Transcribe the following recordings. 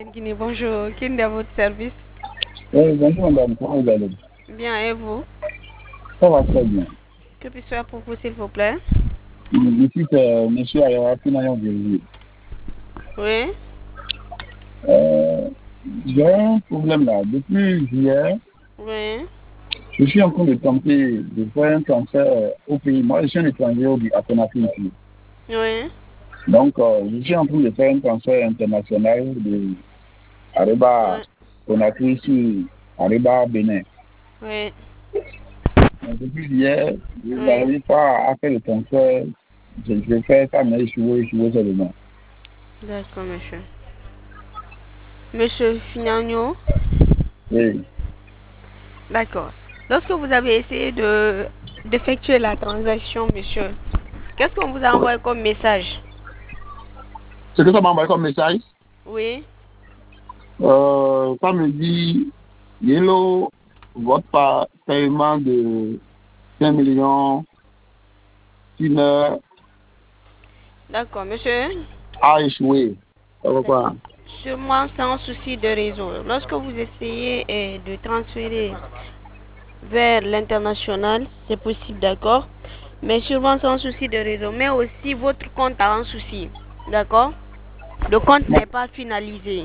Guinée, bonjour. Qui est à votre service? Oui, bonjour madame, comment vous allez? Bien, et vous? Ça va très bien. Que puis-je faire pour vous, s'il vous plaît? Je suis monsieur Ayara Pinayon Virgile. Oui? J'ai un problème là. Depuis hier, Oui? je suis en train de tenter de faire un transfert au pays. Moi, je suis un étranger à Conakry ici. Oui? Donc, je suis en train de faire un transfert international de Areba Oui? Conakry sur Areba Bénin. Oui? Donc, depuis hier, je Oui? n'arrive pas à faire le transfert. Je fais ça, mais échoué seulement. D'accord, monsieur. Monsieur Finagno? Oui. D'accord. Lorsque vous avez essayé d'effectuer la transaction, monsieur, qu'est-ce qu'on vous a envoyé comme message? Ce que ça m'a envoyé comme message, Oui? ça me dit, Yellow, votre paiement de 5 millions D'accord, monsieur. a échoué. Pourquoi? Sûrement, c'est un souci de réseau. Lorsque vous essayez de transférer vers l'international, c'est possible, d'accord? Mais sûrement, c'est un souci de réseau. Mais aussi, votre compte a un souci, d'accord? Le compte n'est pas finalisé.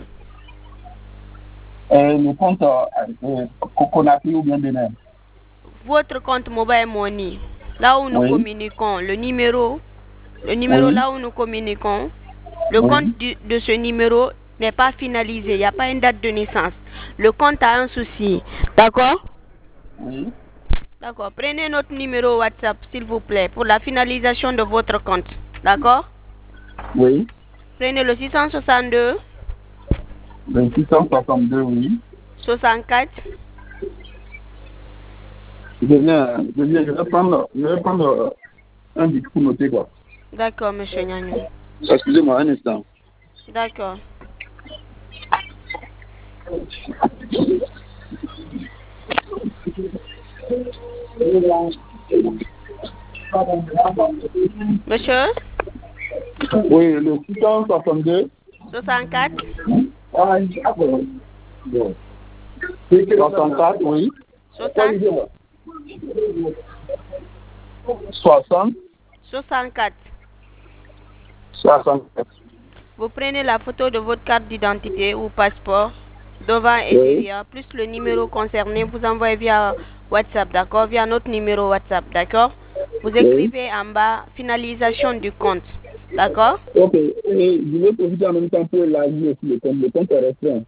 Le compte Conakry ou bien Bénin? Votre compte Mobile Money, là où nous Oui, communiquons, le numéro oui, là où nous communiquons, le compte oui, de ce numéro n'est pas finalisé. Il n'y a pas une date de naissance. Le compte a un souci, d'accord? oui, D'accord. Prenez notre numéro WhatsApp, s'il vous plaît, pour la finalisation de votre compte. D'accord? oui. Prenez le 662 Le 662, oui. 64. Je vais prendre un disque pour noter quoi. D'accord, monsieur Nyanyou. Excusez-moi un instant. D'accord. Monsieur? Oui, le 662. 64. 64, oui. 60. 60, 64. 64. Vous prenez la photo de votre carte d'identité ou passeport, devant et Oui, derrière, plus le numéro concerné, vous envoyez via WhatsApp, d'accord? Via notre numéro WhatsApp, d'accord? Vous oui. écrivez en bas finalisation du compte, d'accord? Ok. Et je vais profiter en même temps pour élargir aussi le compte. Le compte est restreint.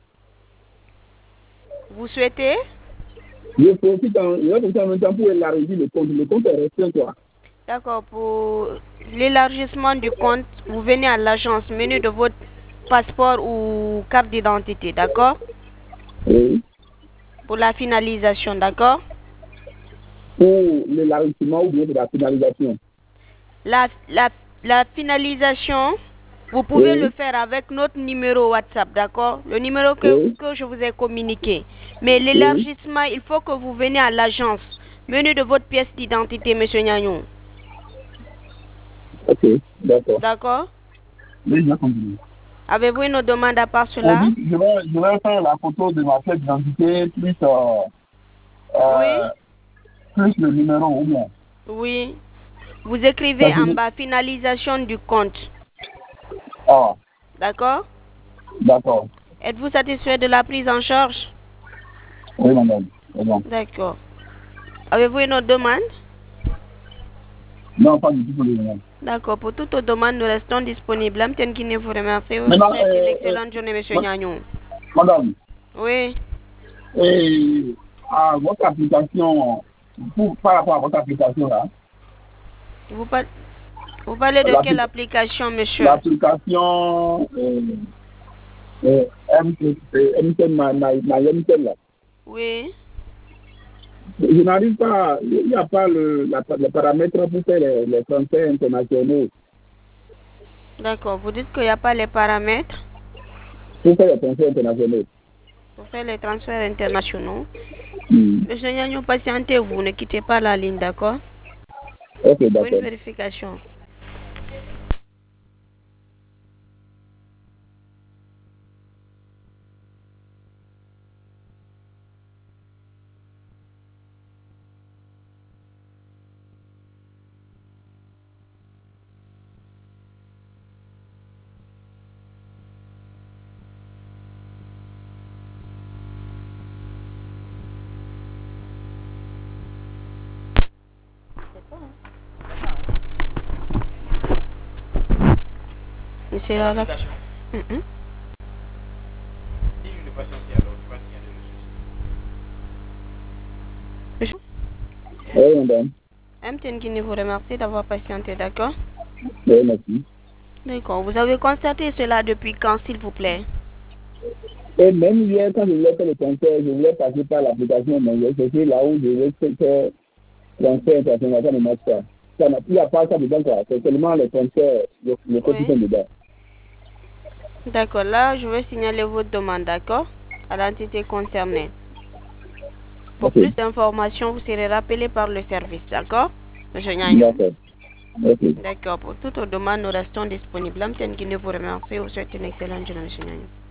Vous souhaitez? Je vais profiter en même temps pour élargir le compte. Le compte est restreint, quoi. D'accord, pour l'élargissement du compte, vous venez à l'agence, menu de votre passeport ou carte d'identité, d'accord? Oui. Pour la finalisation, d'accord? Pour l'élargissement ou bien de la finalisation. La, la, la finalisation, vous pouvez le Oui. faire avec notre numéro WhatsApp, d'accord? Le numéro Oui. que je vous ai communiqué. Mais Oui. l'élargissement, il faut que vous venez à l'agence, menu de votre pièce d'identité, monsieur Nyagnon. Ok. D'accord. D'accord? Oui, je vais continuer. Avez-vous une demande à part On cela? dit que je vais faire la photo de ma pièce d'identité Oui? euh, plus le numéro ou bien. Oui. Vous écrivez Ça en finit. bas finalisation du compte. Ah, D'accord? d'accord. Êtes-vous satisfait de la prise en charge? Oui, madame. C'est bon. D'accord. Avez-vous une autre demande? Non, pas du tout pour le moment. D'accord. Pour toute autre demande, nous restons disponibles. Amten Guinée vous remercie et vous Maintenant, souhaite une excellente journée, monsieur Nyagnon. madame, Oui. à votre application, par rapport à votre application là, Vous, par- vous parlez de quelle application, monsieur? l'application MTN, ma MTN là, Oui. je n'arrive pas, il n'y a pas le paramètre pour faire les transferts internationaux, D'accord. Vous dites qu'il n'y a pas les paramètres pour faire les transferts internationaux. pour faire les transferts internationaux. Hmm. Monsieur Nyagnon, patientez-vous. Ne quittez pas la ligne, d'accord? Ok, Pour une d'accord. vérification. C'est la... L'application. Mhm. Si je ne patienter alors, tu vas signaler le souci. Oui, madame. M. Guinée vous remercie d'avoir patienté, d'accord? Oui, merci. D'accord. Vous avez constaté cela depuis quand, s'il vous plaît? Et même hier, quand je voulais faire le concert, je voulais passer par l'application, mais je suis là où je vais faire concert international, ça ne marche pas. Il n'y a pas ça dedans, quoi. C'est seulement les concerts, les copies sont Oui. dedans. D'accord. Là, je vais signaler votre demande, d'accord? À l'entité concernée. Pour Ok, plus d'informations, vous serez rappelé par le service, d'accord? Monsieur Nyanyou. d'accord. Ok. D'accord. Pour toutes vos demandes, nous restons disponibles. Mme Guinée vous remercie. Vous souhaite une excellente journée, monsieur Nyanyou.